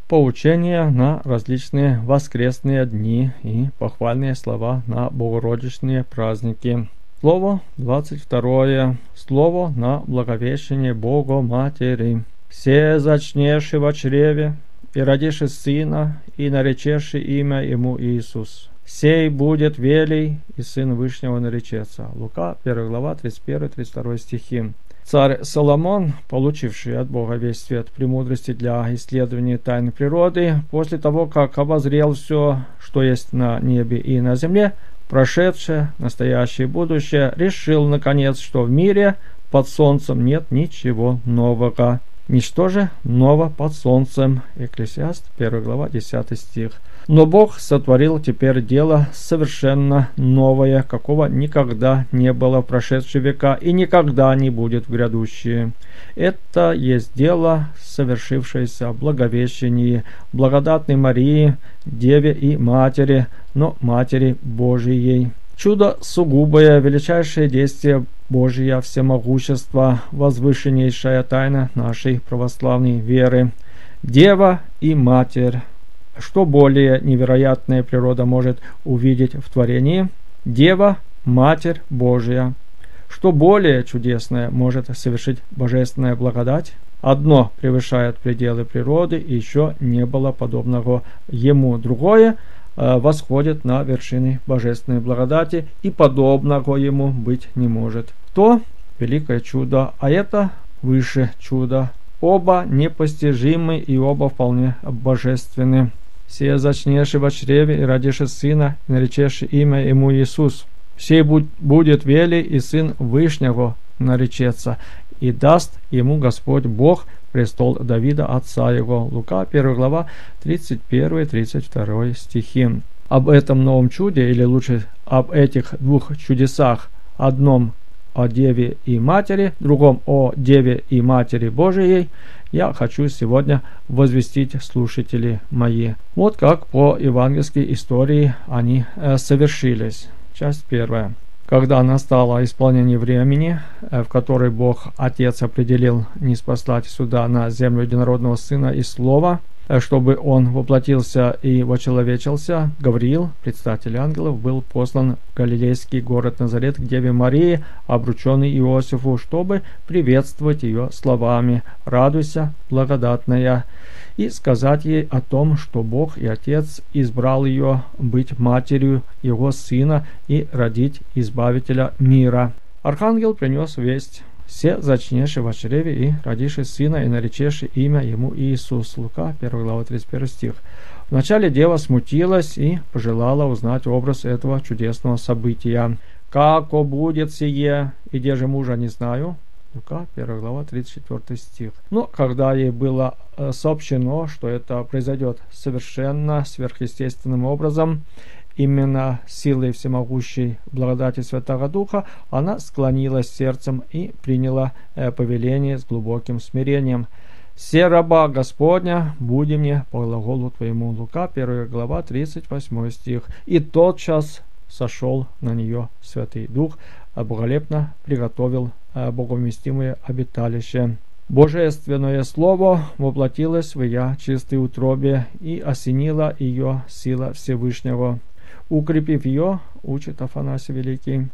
поучения на различные воскресные дни и похвальные слова на богородичные праздники. Слово 22. Слово на благовещение Бога Матери. «Се зачнеши во чреве, и родиши сына, и наречеши имя ему Иисус. Сей будет велий, и сын Вышнего наречется». Лука, 1 глава, 31-32 стихи. Царь Соломон, получивший от Бога весь свет премудрости для исследования тайн природы, после того, как обозрел все, что есть на небе и на земле, прошедшее, настоящее и будущее, решил, наконец, что в мире под солнцем нет ничего нового. Ничто же ново под солнцем. Экклесиаст, 1 глава, 10 стих. Но Бог сотворил теперь дело совершенно новое, какого никогда не было в прошедшие века и никогда не будет в грядущие. Это есть дело, совершившееся в Благовещении благодатной Марии, Деве и Матери, но Матери Божией. Чудо сугубое, величайшее действие Божия всемогущества, возвышеннейшая тайна нашей православной веры. Дева и Матерь. Что более невероятное природа может увидеть в творении? Дева, Матерь Божия. Что более чудесное может совершить божественная благодать? Одно превышает пределы природы, и еще не было подобного ему. Другое восходит на вершины божественной благодати, и подобного ему быть не может. То великое чудо, а это выше чуда. Оба непостижимы и оба вполне божественны. «Се зачнеши во чреве, и родиши сына, и наречеши имя ему Иисус. Сей будет велий, и сын Вышнего наречется, и даст ему Господь Бог престол Давида, отца его». Лука, 1 глава, 31-32 стихи. Об этом новом чуде, или лучше об этих двух чудесах, одном о Деве и Матери, другом о Деве и Матери Божией, я хочу сегодня возвестить, слушатели мои. Вот как по евангельской истории они совершились. Часть 1. Когда настало исполнение времени, в которое Бог Отец определил ниспослать сюда на землю единородного Сына и Слова, чтобы Он воплотился и вочеловечился, Гавриил, предстатель ангелов, был послан в галилейский город Назарет к Деве Марии, обрученной Иосифу, чтобы приветствовать ее словами «Радуйся, благодатная», и сказать ей о том, что Бог и Отец избрал ее быть матерью Его Сына и родить Избавителя мира. Архангел принес весть: «Се зачнеши во чреве, и родиши сына, и наречеши имя ему Иисус». Лука, 1 глава, 31 стих. Вначале дева смутилась и пожелала узнать образ этого чудесного события. «Како будет сие, и где же мужа не знаю?» Лука, 1 глава, 34 стих. Но когда ей было сообщено, что это произойдет совершенно сверхъестественным образом, именно силой всемогущей благодати Святого Духа, она склонилась сердцем и приняла повеление с глубоким смирением. «Се раба Господня, буди мне по глаголу Твоему». Лука, 1 глава, 38 стих. «И тотчас сошел на нее Святый Дух, благолепно приготовил боговместимое обиталище». Божественное Слово воплотилось в ее чистой утробе, и осенила ее сила Всевышнего. Укрепив ее, учит Афанасий Великий,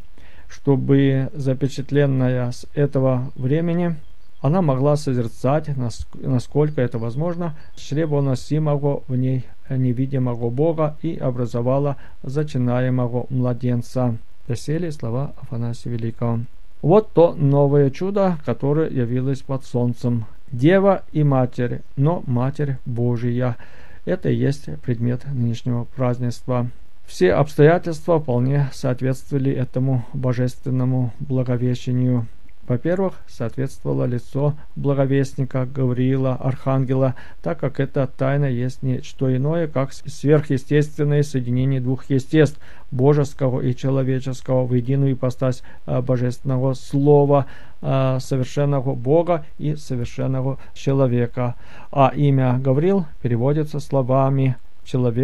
чтобы запечатленная с этого времени она могла созерцать, насколько это возможно, чревоносимого в ней невидимого Бога и образовала зачинаемого младенца. Доселе слова Афанасия Великого. Вот то новое чудо, которое явилось под солнцем. Дева и Матерь, но Матерь Божия. Это и есть предмет нынешнего празднества. Все обстоятельства вполне соответствовали этому божественному благовещению. Во-первых, соответствовало лицо благовестника Гавриила, архангела, так как эта тайна есть не что иное, как сверхъестественное соединение двух естеств, божеского и человеческого, в единую ипостась божественного слова, совершенного Бога и совершенного человека. А имя Гавриил переводится словами «человек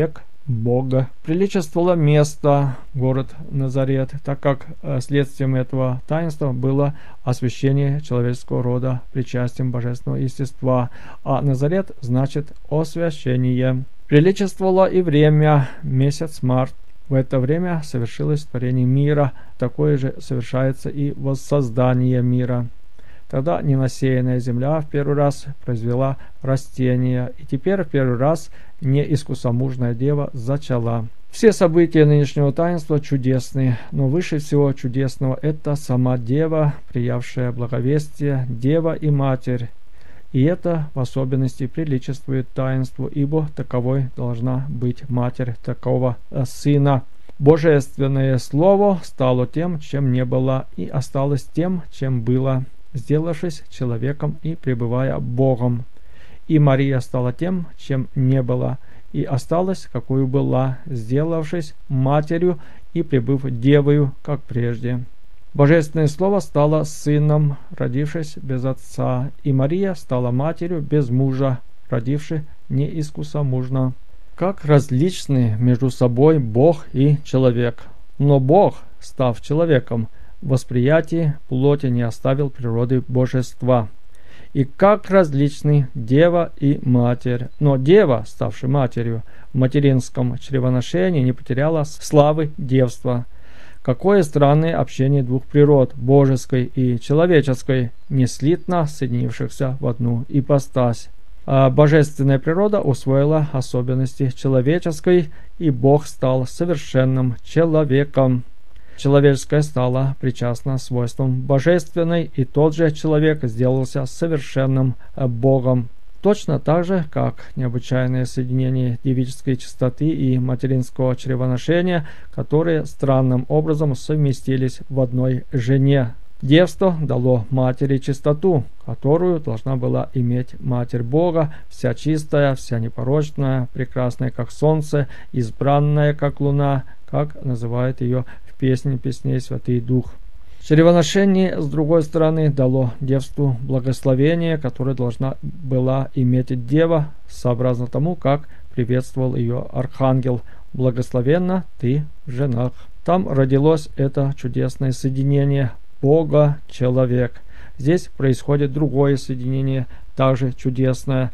Бога. Приличествовало место, город Назарет, так как следствием этого таинства было освящение человеческого рода причастием божественного естества, а Назарет значит освящение. Приличествовало и время, месяц март. В это время совершилось творение мира, такое же совершается и воссоздание мира. Тогда ненасеянная земля в первый раз произвела растения, и теперь в первый раз неискусомужная дева зачала. Все события нынешнего таинства чудесны, но выше всего чудесного это сама дева, приявшая благовестие, дева и матерь. И это в особенности приличествует таинству, ибо таковой должна быть матерь такого сына. Божественное Слово стало тем, чем не было, и осталось тем, чем было, сделавшись человеком и пребывая Богом. И Мария стала тем, чем не была, и осталась, какую была, сделавшись матерью и пребыв девою, как прежде. Божественное Слово стало сыном, родившись без отца, и Мария стала матерью без мужа, родившись неискусомужно. Как различны между собой Бог и человек. Но Бог, став человеком, в восприятии плоти не оставил природы божества. И как различны дева и матерь. Но дева, ставшая матерью, в материнском чревоношении не потеряла славы девства. Какое странное общение двух природ, божеской и человеческой, неслитно соединившихся в одну ипостась. А божественная природа усвоила особенности человеческой, и Бог стал совершенным человеком. Человеческое стало причастно свойствам божественной, и тот же человек сделался совершенным Богом. Точно так же, как необычайное соединение девической чистоты и материнского чревоношения, которые странным образом совместились в одной жене. Девство дало матери чистоту, которую должна была иметь Матерь Бога, вся чистая, вся непорочная, прекрасная, как солнце, избранная, как луна, как называет ее в песне песней Святый Дух. Чревоношение, с другой стороны, дало девству благословение, которое должна была иметь дева, сообразно тому, как приветствовал ее архангел: «Благословенна ты в женах». Там родилось это чудесное соединение Бога-человек. Здесь происходит другое соединение, также чудесное: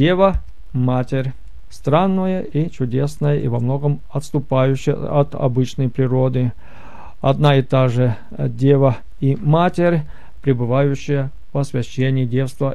дева-матерь. Странное и чудесное, и во многом отступающее от обычной природы. Одна и та же дева и матерь, пребывающая в освящении девства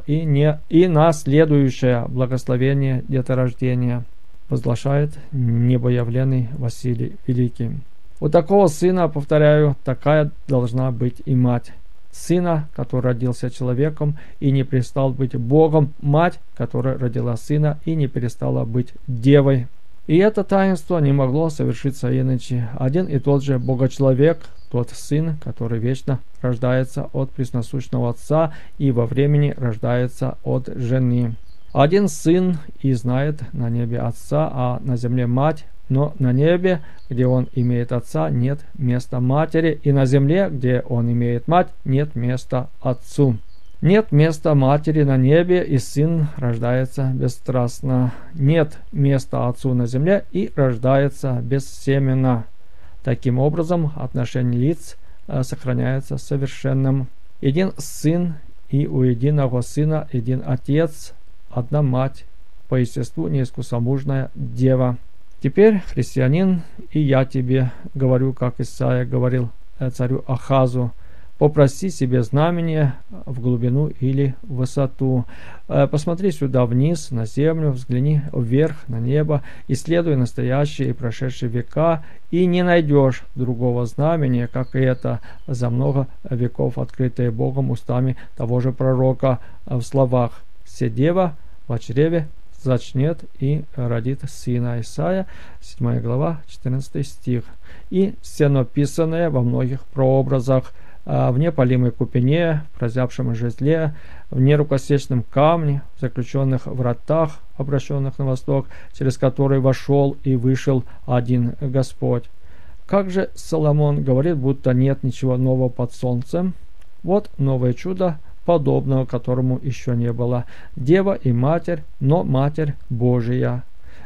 и наследующая благословение деторождения, возглашает небоявленный Василий Великий. У такого сына, повторяю, такая должна быть и мать. Сына, который родился человеком и не перестал быть Богом, мать, которая родила сына и не перестала быть девой. И это таинство не могло совершиться иначе. Один и тот же Богочеловек, тот сын, который вечно рождается от пресносущного Отца и во времени рождается от жены. Один сын и знает на небе Отца, а на земле мать, но на небе, где он имеет Отца, нет места матери, и на земле, где он имеет мать, нет места Отцу. Нет места матери на небе, и сын рождается бесстрастно. Нет места Отцу на земле, и рождается бессеменно. Таким образом, отношение лиц сохраняется совершенным. Един сын, и у единого сына един отец, одна мать, по естеству неискусомужная дева. Теперь, христианин, и я тебе говорю, как Исаия говорил царю Ахазу: попроси себе знамение в глубину или в высоту. Посмотри сюда вниз, на землю, взгляни вверх, на небо, исследуй настоящие и прошедшие века, и не найдешь другого знамения, как это, за много веков открытое Богом устами того же пророка в словах: «Се дева во чреве зачнет и родит сына». Исайя, 7 глава, 14 стих. И все написанное во многих прообразах: в непалимой купине, в прозябшем жезле, в нерукосечном камне, в заключенных вратах, обращенных на восток, через который вошел и вышел один Господь. Как же Соломон говорит, будто нет ничего нового под солнцем? Вот новое чудо, подобного которому еще не было. Дева и Матерь, но Матерь Божия.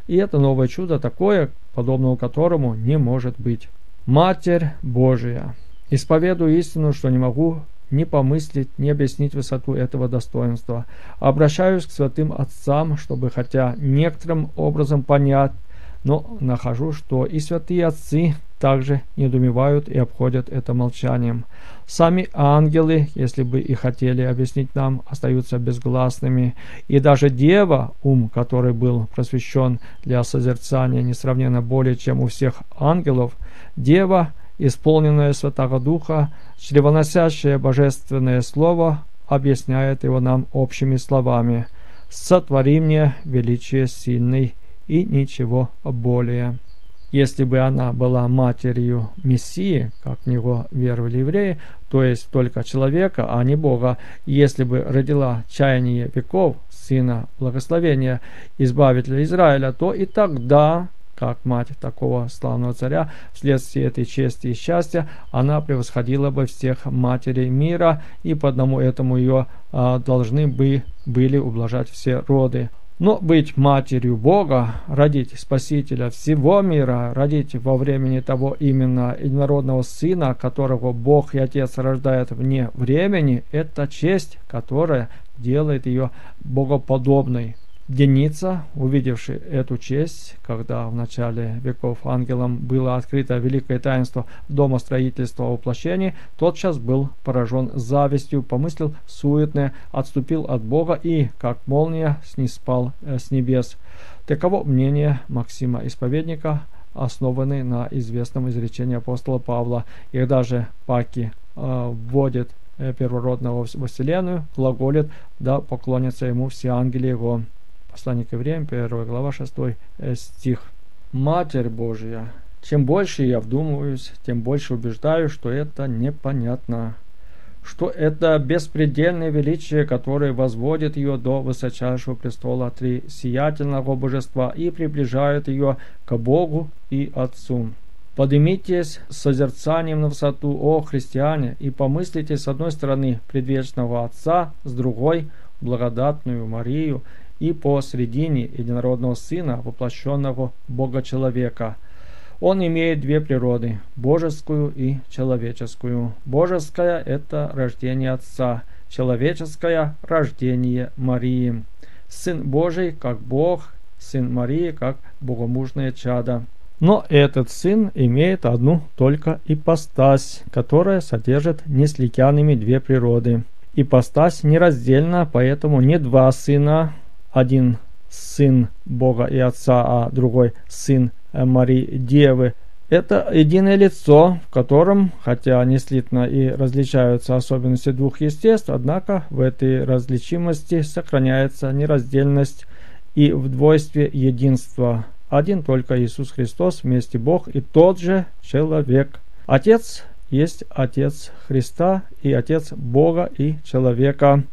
И это новое чудо такое, подобного которому не может быть. Матерь Божия. Исповедую истину, что не могу ни помыслить, ни объяснить высоту этого достоинства. Обращаюсь к святым отцам, чтобы хотя некоторым образом понять, но нахожу, что и святые отцы также недоумевают и обходят это молчанием. Сами ангелы, если бы и хотели объяснить нам, остаются безгласными, и даже Дева, ум который был просвещен для созерцания несравненно более, чем у всех ангелов, Дева, исполненная Святого Духа, чревоносящее божественное слово, объясняет его нам общими словами: «Сотвори мне величие сильный», и ничего более. Если бы она была матерью Мессии, как в него веровали евреи, то есть только человека, а не Бога, если бы родила чаяние веков, сына благословения, избавителя Израиля, то и тогда, как мать такого славного царя, вследствие этой чести и счастья, она превосходила бы всех матерей мира, и по одному этому ее должны были ублажать все роды. Но быть матерью Бога, родить Спасителя всего мира, родить во времени того именно единородного Сына, которого Бог и Отец рождает вне времени, это честь, которая делает ее богоподобной. Деница, увидевший эту честь, когда в начале веков ангелам было открыто великое таинство домостроительства воплощения, тотчас был поражен завистью, помыслил суетное, отступил от Бога и, как молния, ниспал с небес. Таково мнение Максима Исповедника, основанный на известном изречении апостола Павла. И даже паки вводит первородного во вселенную, глаголит: да поклонятся ему все ангели его. Послание к Евреям, 1 глава, 6 стих. Матерь Божия. Чем больше я вдумываюсь, тем больше убеждаюсь, что это непонятно. Что это беспредельное величие, которое возводит ее до высочайшего престола трисиятельного божества и приближает ее к Богу и Отцу. Поднимитесь с созерцанием на высоту, о христиане, и помыслите с одной стороны предвечного Отца, с другой благодатную Марию, и посредине единородного Сына, воплощенного Бога-человека. Он имеет две природы – божескую и человеческую. Божеская – это рождение Отца, человеческое – рождение Марии. Сын Божий как Бог, Сын Марии как богомужное чадо. Но этот Сын имеет одну только ипостась, которая содержит несликянными две природы. Ипостась нераздельна, поэтому не два Сына, один Сын Бога и Отца, а другой Сын Марии Девы. Это единое лицо, в котором, хотя не слитно и различаются особенности двух естеств, однако в этой различимости сохраняется нераздельность и в двойстве единства. Один только Иисус Христос, вместе Бог и тот же человек. Отец есть Отец Христа и Отец Бога и человека.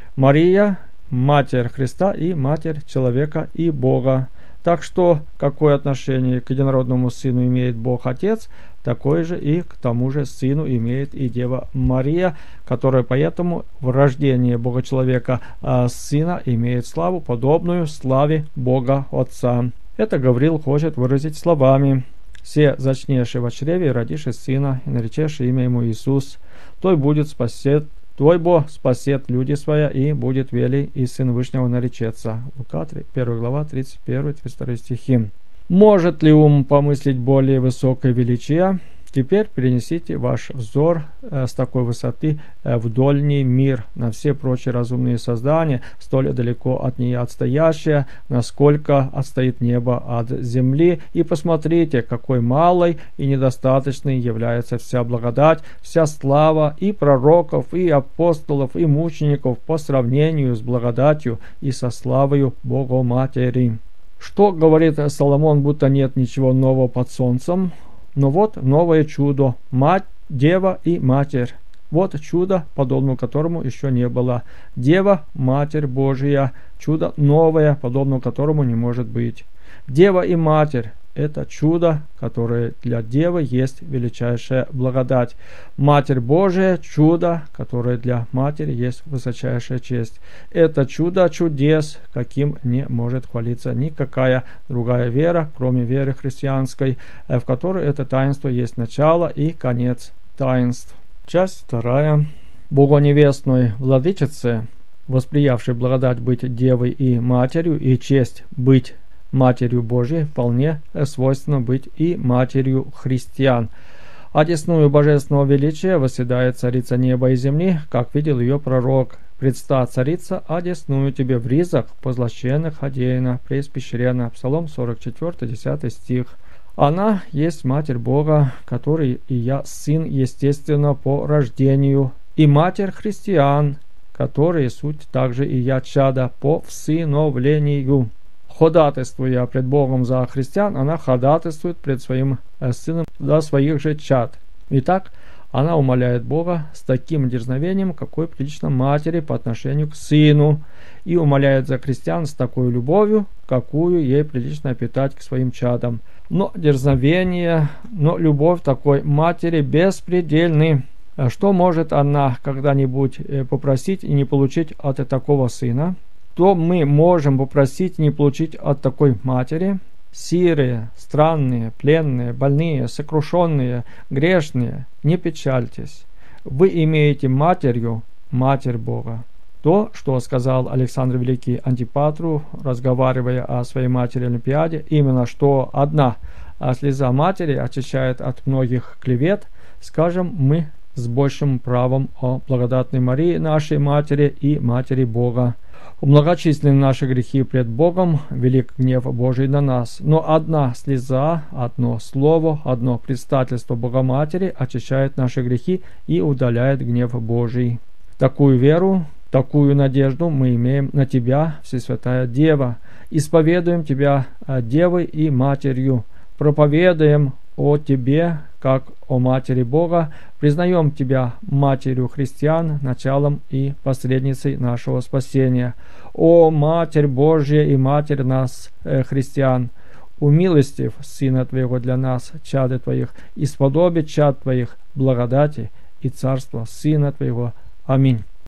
Мария – Матерь Христа и Матерь человека и Бога. Так что, какое отношение к единородному Сыну имеет Бог Отец, такое же и к тому же Сыну имеет и Дева Мария, которая поэтому в рождении Бога-человека Сына имеет славу, подобную славе Бога Отца. Это Гавриил хочет выразить словами: «Се зачнешь во чреве, родишь Сына, и наречешь имя ему Иисус, той будет спасет. Твой Бог спасет люди своя, и будет вели, и Сын Вышнего наречется». Лука 1 глава 31-32 стихи. Может ли ум помыслить более высокое величие? Теперь перенесите ваш взор с такой высоты в дольний мир, на все прочие разумные создания, столь далеко от нее отстоящие, насколько отстоит небо от земли, и посмотрите, какой малой и недостаточной является вся благодать, вся слава и пророков, и апостолов, и мучеников по сравнению с благодатью и со славою Богоматери. Что говорит Соломон, будто нет ничего нового под солнцем? Но вот новое чудо – мать, дева и матерь. Вот чудо, подобного которому еще не было. Дева – Матерь Божия, чудо новое, подобного которому не может быть. Дева и Матерь – это чудо, которое для Девы есть величайшая благодать. Матерь Божия – чудо, которое для Матери есть высочайшая честь. Это чудо чудес, каким не может хвалиться никакая другая вера, кроме веры христианской, в которой это таинство есть начало и конец таинств. Часть 2. Богоневестной владычице, восприявшей благодать быть Девой и Матерью, и честь быть Матерью Божией, вполне свойственно быть и Матерью христиан. Одесную божественного величия восседает Царица неба и земли, как видел ее пророк. «Предста, Царица, одесную тебе в ризах, позлощенных одеяна, преиспещрена». Псалом 44, 10 стих. Она есть Матерь Бога, который и я Сын, естественно, по рождению, и Матерь христиан, которые суть также и я чада по всыновлению. Ходатайствуя пред Богом за христиан, она ходатайствует пред своим Сыном за своих же чад. Итак, она умоляет Бога с таким дерзновением, какой прилично матери по отношению к сыну, и умоляет за христиан с такой любовью, какую ей прилично питать к своим чадам. Но дерзновение, но любовь такой матери беспредельны. Что может она когда-нибудь попросить и не получить от такого сына? То мы можем попросить и не получить от такой матери? Сирые, странные, пленные, больные, сокрушенные, грешные, не печальтесь. Вы имеете матерью, Матерь Бога. То, что сказал Александр Великий Антипатру, разговаривая о своей матери Олимпиаде, именно что одна слеза матери очищает от многих клевет, скажем мы с большим правом о благодатной Марии, нашей матери и матери Бога. Многочисленны наши грехи пред Богом, велик гнев Божий на нас. Но одна слеза, одно слово, одно предстательство Богоматери очищает наши грехи и удаляет гнев Божий. Такую веру, такую надежду мы имеем на Тебя, Всесвятая Дева. Исповедуем Тебя Девой и Матерью. Проповедуем о Тебе, как о Матери Бога, признаем Тебя Матерью христиан, началом и посредницей нашего спасения. О Матерь Божья и Матерь нас, христиан, умилостив Сына Твоего для нас, чады Твоих, и сподоби чад Твоих, благодати и царства Сына Твоего. Аминь.